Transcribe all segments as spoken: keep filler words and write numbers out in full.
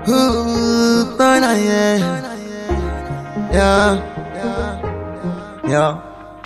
Ooh, burn a yeah. Yeah. Yeah.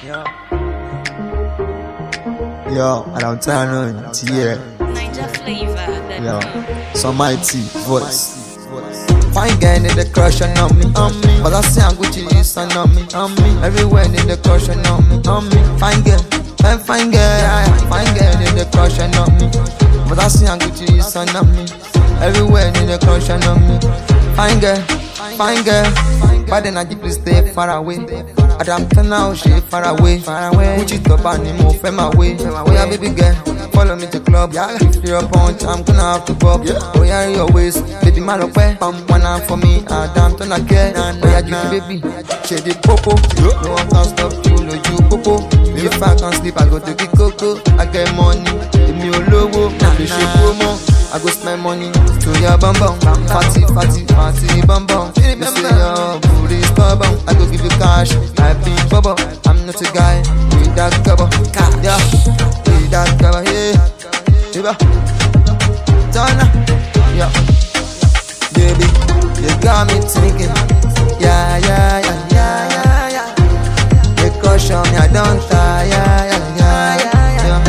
Yo, I don't turn on to hear. Niger flavor. Yo, some mighty voice. Fine girl in the crush on me, on me. But I say I'm Gucci is on me, on me. Everywhere in the crush on me, on me. Fine girl, fine fine girl, yeah, yeah. Fine girl in the crush on me. But I say I'm Gucci is on me. Everywhere in the crush on me. Fine girl, fine girl. But then I keep to stay far away. Adam turn out she far away, far away. Gucci top and mo fẹ́ my way. Oh yeah, baby girl, follow me to club. Yeah, if you're a punch, I'm gonna have to pop. Yeah. Oh yeah, your waist, baby man up there. Pam one hand for me, Adam turn a care. Oh yeah, give me baby, shade the popo. No one can stop you, no you popo. If I can't sleep, I go to the coco. I get money, give me a logo. Now the shape promo. I go spend money to your bum bum, fatty, fatty, fatty bum bum. You say your booty stubborn, I go give you cash. I be bubble, I'm not a guy with that cover. Yeah, with that cover, yeah. Yeah, Tana, yeah. Baby, you got me thinking. Yeah, yeah, yeah, yeah, yeah, yeah. You crush on me, I don't tire. Yeah, yeah, yeah, yeah,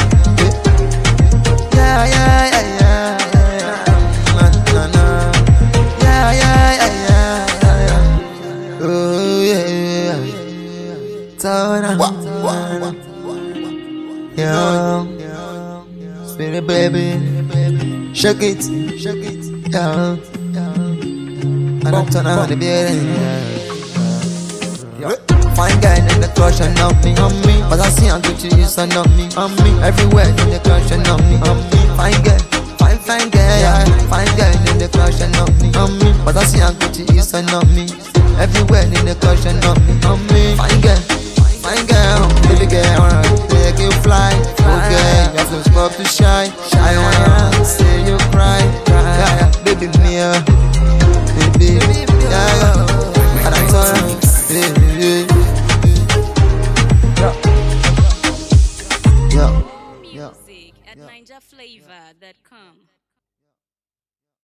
yeah, yeah, yeah, yeah. Tana, yeah, spirit baby, shake it, shake it, yeah. I don't turn on the building, yeah. Fine guy in the crush and on me, on me. But I see I'm Gucci is on me, on me. Everywhere in the crush and on me, on me. Fine girl, fine fine girl, yeah. Fine girl in the crush and on me, on me. But I see I'm Gucci is on me. Everywhere in the crush and on me, on me. Fine girl. Fine girl, baby girl, I wanna take you fly. Okay, you have to stop to shine. I wanna see you cry. Yeah, yeah, baby Mia, baby, yeah, yeah. And I'm sorry, baby. Yeah, yeah, Music at niger flavor dot com.